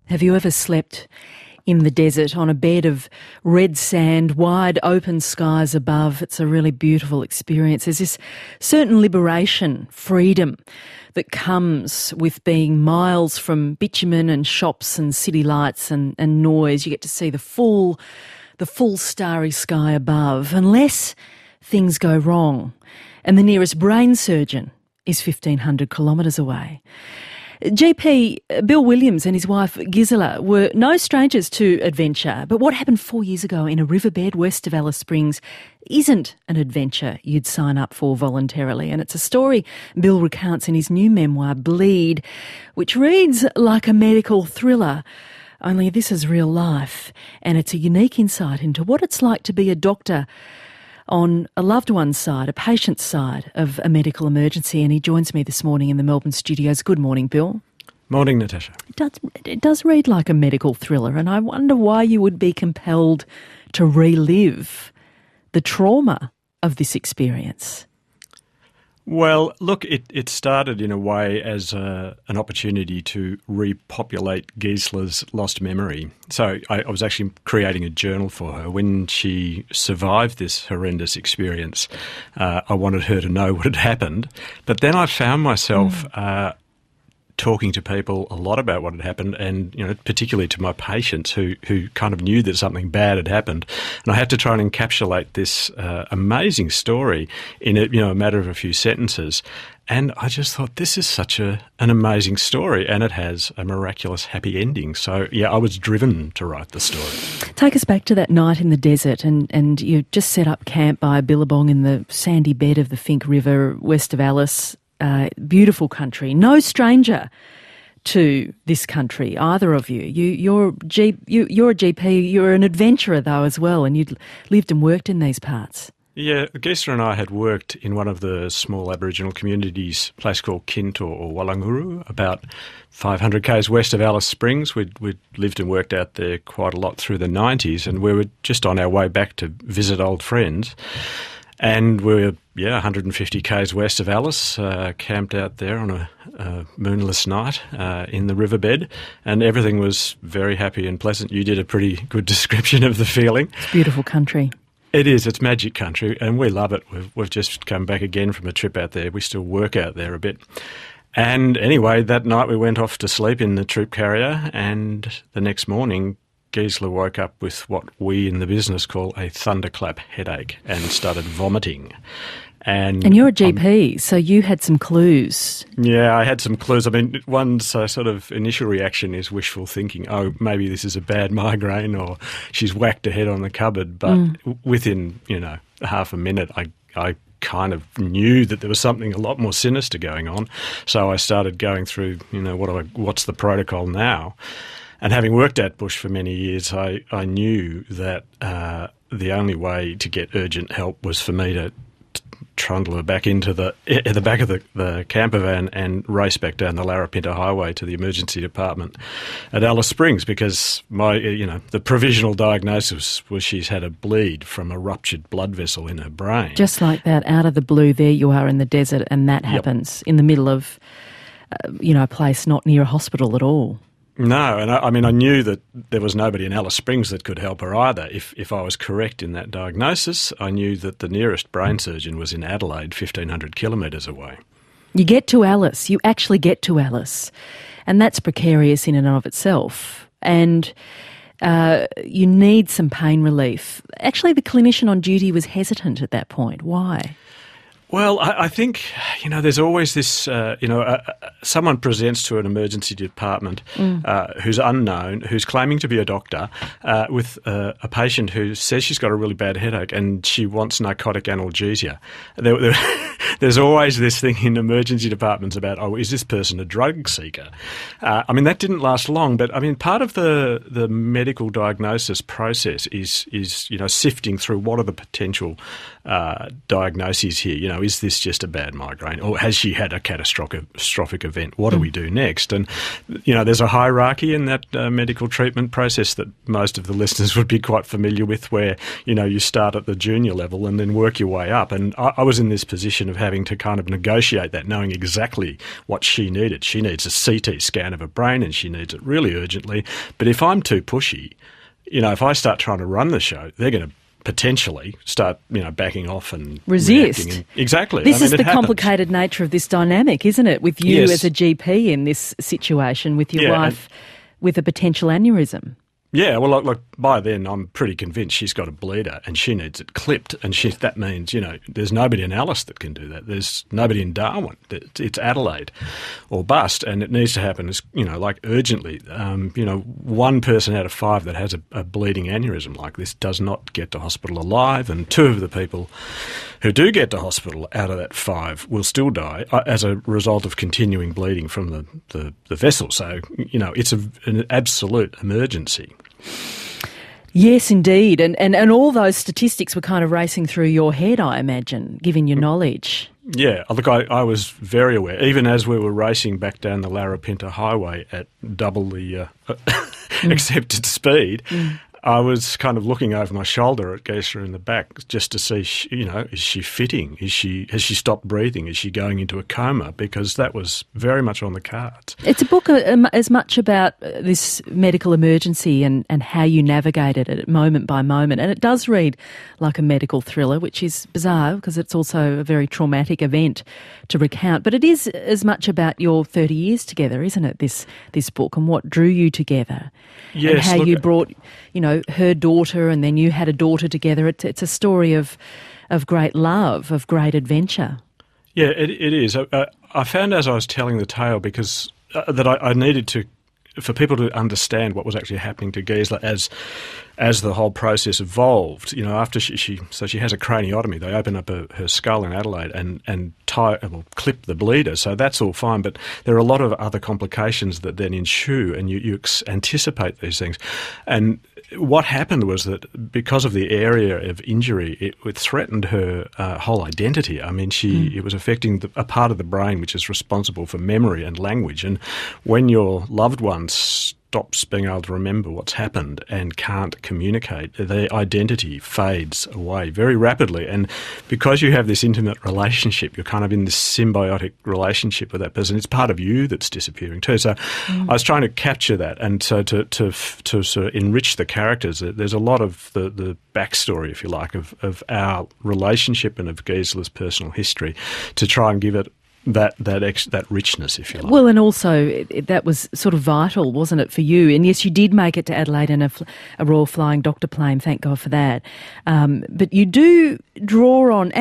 Have you ever slept in the desert on a bed of red sand, wide open skies above? It's a really beautiful experience. There's this certain liberation, freedom that comes with being miles from bitumen and shops and city lights and noise. You get to see the full starry sky above, unless things go wrong. And the nearest brain surgeon is 1,500 kilometres away. GP Bill Williams and his wife Gisela were no strangers to adventure, but what happened 4 years ago in a riverbed west of Alice Springs isn't an adventure you'd sign up for voluntarily, and it's a story Bill recounts in his new memoir, Bleed, which reads like a medical thriller, only this is real life, and it's a unique insight into what it's like to be a doctor on a loved one's side, a patient's side of a medical emergency, and he joins me this morning in the Melbourne studios. Good morning, Bill. Morning, Natasha. It does read like a medical thriller, and I wonder why you would be compelled to relive the trauma of this experience. Well, look, it started in a way as an opportunity to repopulate Gisela's lost memory. So I was actually creating a journal for her. When she survived this horrendous experience, I wanted her to know what had happened. But then I found myself talking to people a lot about what had happened, and particularly to my patients who kind of knew that something bad had happened, and I had to try and encapsulate this amazing story in a matter of a few sentences. And I just thought, this is such an amazing story, and it has a miraculous happy ending. So I was driven to write the story. Take us back to that night in the desert, and you just set up camp by a billabong in the sandy bed of the Finke River west of Alice. Beautiful country, no stranger to this country, either of you. You're a GP, you're an adventurer though as well, and you'd lived and worked in these parts. Yeah, Gisela and I had worked in one of the small Aboriginal communities, a place called Kint or Wallanguru, about 500 k's west of Alice Springs. We'd lived and worked out there quite a lot through the 90s, and we were just on our way back to visit old friends. And we were, 150 k's west of Alice, camped out there on a moonless night in the riverbed, and everything was very happy and pleasant. You did a pretty good description of the feeling. It's beautiful country. It is. It's magic country, and we love it. We've just come back again from a trip out there. We still work out there a bit. And anyway, that night we went off to sleep in the troop carrier, and the next morning Gisela woke up with what we in the business call a thunderclap headache and started vomiting. And you're a GP, so you had some clues. Yeah, I had some clues. I mean, one's sort of initial reaction is wishful thinking, oh, maybe this is a bad migraine or she's whacked her head on the cupboard. But within, half a minute, I kind of knew that there was something a lot more sinister going on. So I started going through, what's the protocol now? And having worked at Bush for many years, I knew that the only way to get urgent help was for me to trundle her back into the back of the camper van and race back down the Larapinta Highway to the emergency department at Alice Springs, because the provisional diagnosis was she's had a bleed from a ruptured blood vessel in her brain. Just like that, out of the blue, there you are in the desert, and that happens in the middle of a place not near a hospital at all. No, and I knew that there was nobody in Alice Springs that could help her either. If I was correct in that diagnosis, I knew that the nearest brain surgeon was in Adelaide, 1,500 kilometres away. You get to Alice, you actually get to Alice, and that's precarious in and of itself. And you need some pain relief. Actually, the clinician on duty was hesitant at that point. Why? Well, I think, there's always this, someone presents to an emergency department who's unknown, who's claiming to be a doctor, with a patient who says she's got a really bad headache and she wants narcotic analgesia. There's always this thing in emergency departments about, is this person a drug seeker? That didn't last long, but, part of the medical diagnosis process is sifting through what are the potential diagnoses here. is this just a bad migraine, or has she had a catastrophic event? What do we do next? And, there's a hierarchy in that medical treatment process that most of the listeners would be quite familiar with, where, you start at the junior level and then work your way up. And I was in this position of having to kind of negotiate that, knowing exactly what she needed. She needs a CT scan of her brain and she needs it really urgently. But if I'm too pushy, if I start trying to run the show, they're going to potentially start, backing off and resist. Exactly. This is the complicated nature of this dynamic, isn't it? With you as a GP in this situation, with your wife with a potential aneurysm. Yeah, well, look, by then I'm pretty convinced she's got a bleeder and she needs it clipped, and that means, there's nobody in Alice that can do that. There's nobody in Darwin. It's Adelaide or bust, and it needs to happen, urgently. 1 person out of 5 that has a bleeding aneurysm like this does not get to hospital alive, and 2 of the people who do get to hospital out of that 5 will still die as a result of continuing bleeding from the vessel. So, it's an absolute emergency. Yes, indeed. And all those statistics were kind of racing through your head, I imagine, given your knowledge. Yeah, look, I was very aware. Even as we were racing back down the Larapinta Highway at double the accepted speed, I was kind of looking over my shoulder at Geisler in the back just to see, is she fitting? Has she stopped breathing? Is she going into a coma? Because that was very much on the cards. It's a book as much about this medical emergency and how you navigated it moment by moment. And it does read like a medical thriller, which is bizarre because it's also a very traumatic event to recount. But it is as much about your 30 years together, isn't it, this book, and what drew you together? Yes, and how you brought, her daughter, and then you had a daughter together. It's a story of great love, of great adventure. Yeah, it is. I found as I was telling the tale because that I needed for people to understand what was actually happening to Geisler as the whole process evolved. After she has a craniotomy, they open up her skull in Adelaide and clip the bleeder. So that's all fine, but there are a lot of other complications that then ensue, and you anticipate these things. And what happened was that because of the area of injury, it threatened her whole identity. I mean, it was affecting a part of the brain which is responsible for memory and language. And when your loved one stops being able to remember what's happened and can't communicate, their identity fades away very rapidly. And because you have this intimate relationship, you're kind of in this symbiotic relationship with that person. It's part of you that's disappearing too. So I was trying to capture that, and so to sort of enrich the characters, there's a lot of the backstory, if you like, of our relationship and of Geisler's personal history to try and give it that richness, if you like. Well, and also that was sort of vital, wasn't it, for you? And yes, you did make it to Adelaide in a Royal Flying Doctor plane, thank God for that. But you do draw on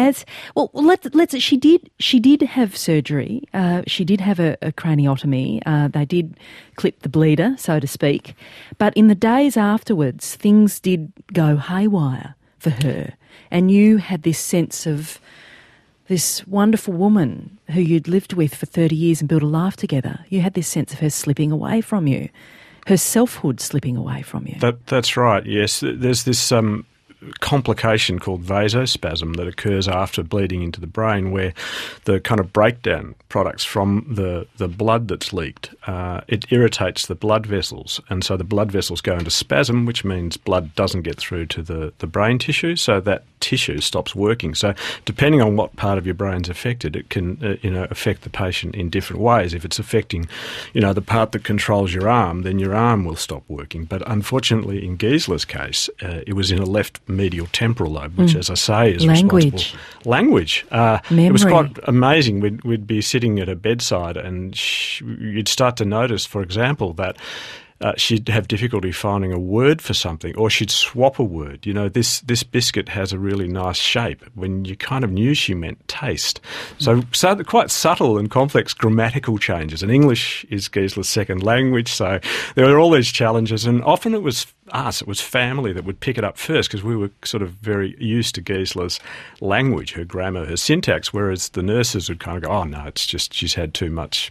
she did have surgery. She did have a craniotomy. They did clip the bleeder, so to speak. But in the days afterwards, things did go haywire for her. And you had this sense of this wonderful woman who you'd lived with for 30 years and built a life together. You had this sense of her slipping away from you, her selfhood slipping away from you. That's right, yes. There's this complication called vasospasm that occurs after bleeding into the brain, where the kind of breakdown products from the blood that's leaked, it irritates the blood vessels, and so the blood vessels go into spasm, which means blood doesn't get through to the brain tissue, so that tissue stops working. So depending on what part of your brain's affected, it can affect the patient in different ways. If it's affecting the part that controls your arm, then your arm will stop working. But unfortunately in Geisler's case, it was in a left medial temporal lobe, which, as I say, is responsible. Language. It was quite amazing. We'd be sitting at her bedside and you'd start to notice, for example, that she'd have difficulty finding a word for something, or she'd swap a word. This biscuit has a really nice shape, when you kind of knew she meant taste. So quite subtle and complex grammatical changes. And English is Geisler's second language, so there were all these challenges. And often it was family that would pick it up first, because we were sort of very used to Geisler's language, her grammar, her syntax, whereas the nurses would kind of go, oh no, it's just she's had too much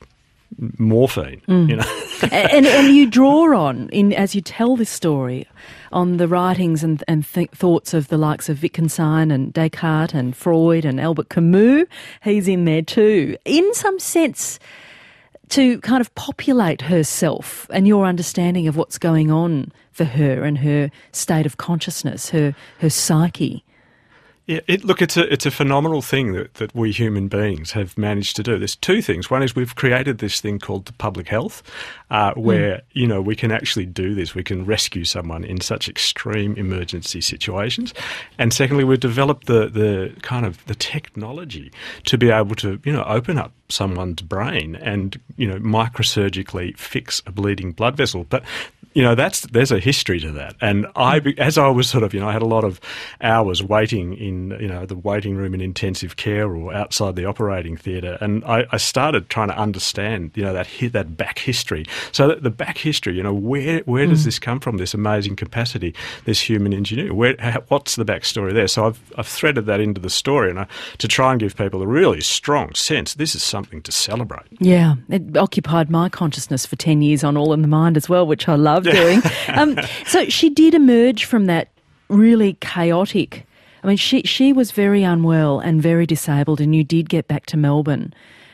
morphine, and you draw on, as you tell this story, on the writings and thoughts of the likes of Wittgenstein and Descartes and Freud and Albert Camus. He's in there too, in some sense, to kind of populate herself and your understanding of what's going on for her and her state of consciousness, her psyche. Yeah, it's a phenomenal thing that we human beings have managed to do. There's two things. One is we've created this thing called the public health, where we can actually do this. We can rescue someone in such extreme emergency situations. And secondly, we've developed the kind of the technology to be able to open up someone's brain and microsurgically fix a bleeding blood vessel. But there's a history to that. And as I was I had a lot of hours waiting in, the waiting room in intensive care or outside the operating theatre. And I started trying to understand, that back history. So the back history, where does this come from, this amazing capacity, this human ingenuity? What's the backstory there? So I've threaded that into the story to try and give people a really strong sense this is something to celebrate. Yeah, it occupied my consciousness for 10 years on All in the Mind as well, which I love doing. So she did emerge from that really chaotic. I mean, she was very unwell and very disabled, and you did get back to Melbourne,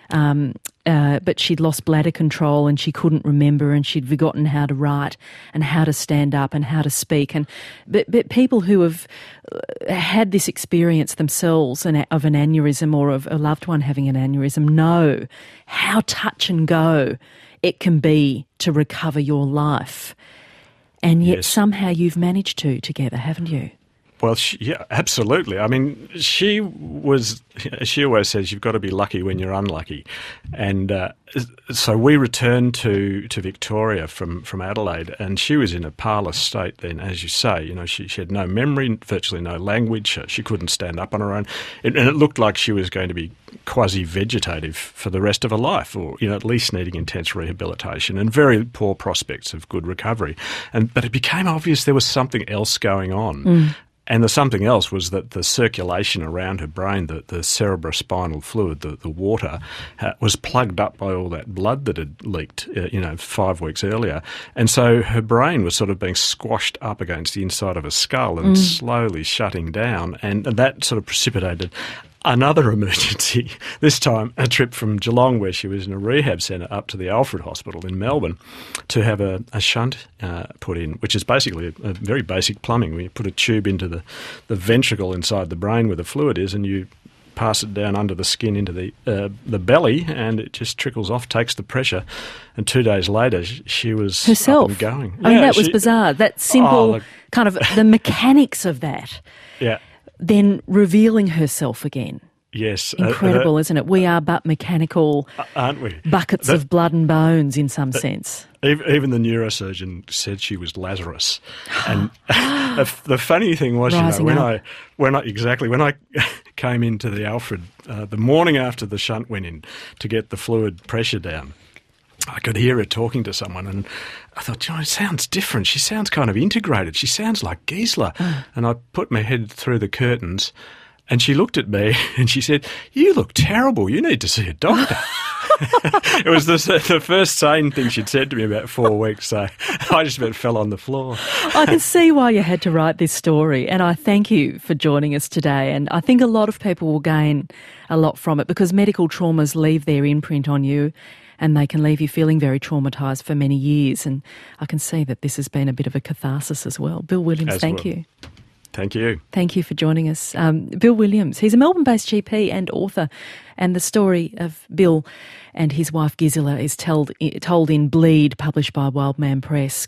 but she'd lost bladder control and she couldn't remember, and she'd forgotten how to write and how to stand up and how to speak. But people who have had this experience themselves of an aneurysm or of a loved one having an aneurysm know how touch and go it can be to recover your life. And yet somehow you've managed to together, haven't you? Well, yeah, absolutely. I mean, she always says you've got to be lucky when you're unlucky. And so we returned to Victoria from Adelaide, and she was in a parlous state then, as you say. She had no memory, virtually no language. She couldn't stand up on her own. And it looked like she was going to be quasi-vegetative for the rest of her life, or at least needing intense rehabilitation and very poor prospects of good recovery. But it became obvious there was something else going on. And the something else was that the circulation around her brain, the cerebrospinal fluid, the water, was plugged up by all that blood that had leaked, 5 weeks earlier. And so her brain was sort of being squashed up against the inside of her skull and slowly shutting down. And that sort of precipitated another emergency, this time a trip from Geelong, where she was in a rehab centre, up to the Alfred Hospital in Melbourne to have a shunt put in, which is basically a very basic plumbing. We put a tube into the ventricle inside the brain where the fluid is, and you pass it down under the skin into the belly, and it just trickles off, takes the pressure. And 2 days later, she was herself up and going. I mean, that was bizarre. That simple kind of the mechanics of that. Yeah. Then revealing herself again. Yes. Incredible, isn't it? We are but mechanical, aren't we? Buckets of blood and bones in some sense. Even the neurosurgeon said she was Lazarus. And the funny thing was, when I came into the Alfred the morning after the shunt went in to get the fluid pressure down, I could hear her talking to someone, and I thought, it sounds different. She sounds kind of integrated. She sounds like Gisela. And I put my head through the curtains, and she looked at me and she said, "You look terrible. You need to see a doctor." It was the first sane thing she'd said to me in about 4 weeks, so I just about fell on the floor. I can see why you had to write this story, and I thank you for joining us today. And I think a lot of people will gain a lot from it, because medical traumas leave their imprint on you, and they can leave you feeling very traumatised for many years. And I can see that this has been a bit of a catharsis as well. Bill Williams, thank you. Thank you. Thank you for joining us. Bill Williams, he's a Melbourne-based GP and author, and the story of Bill and his wife Gisela is told in Bleed, published by Wildman Press.